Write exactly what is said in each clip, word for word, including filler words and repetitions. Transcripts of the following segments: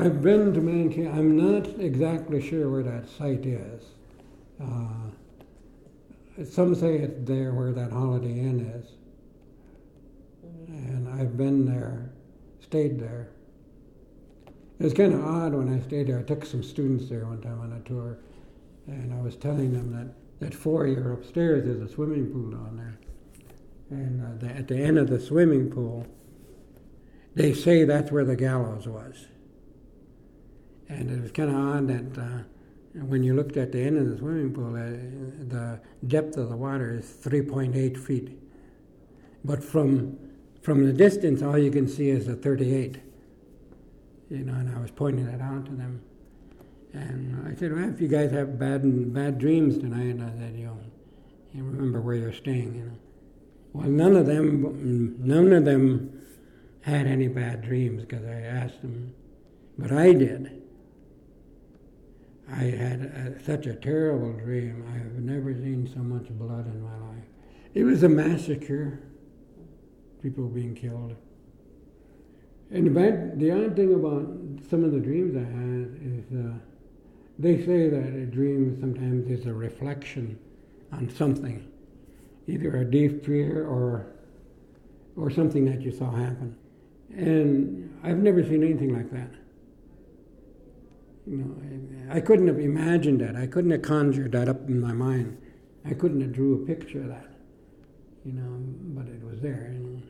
I've been to Mankato. I'm not exactly sure where that site is. Uh, some say it's there where that Holiday Inn is. And I've been there, stayed there. It was kind of odd when I stayed there. I took some students there one time on a tour, and I was telling them that that foyer upstairs is a swimming pool down there. And uh, the, at the end of the swimming pool, they say that's where the gallows was. And it was kind of odd that uh, when you looked at the end of the swimming pool, uh, the depth of the water is three point eight feet. But from from the distance, all you can see is the thirty-eight. You know, and I was pointing that out to them. And I said, well, if you guys have bad bad dreams tonight, I said, you know, you remember where you're staying, you know. Well, none of them, none of them had any bad dreams because I asked them, but I did. I had a, such a terrible dream. I have never seen so much blood in my life. It was a massacre, people being killed. And the, bad, the odd thing about some of the dreams I had is uh, they say that a dream sometimes is a reflection on something, either a deep fear or or something that you saw happen. And I've never seen anything like that. You know, I, I couldn't have imagined that. I couldn't have conjured that up in my mind. I couldn't have drew a picture of that. You know, but it was there. You know.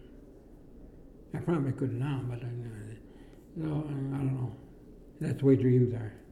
I probably could now, but I, so, I don't know. That's the way dreams are.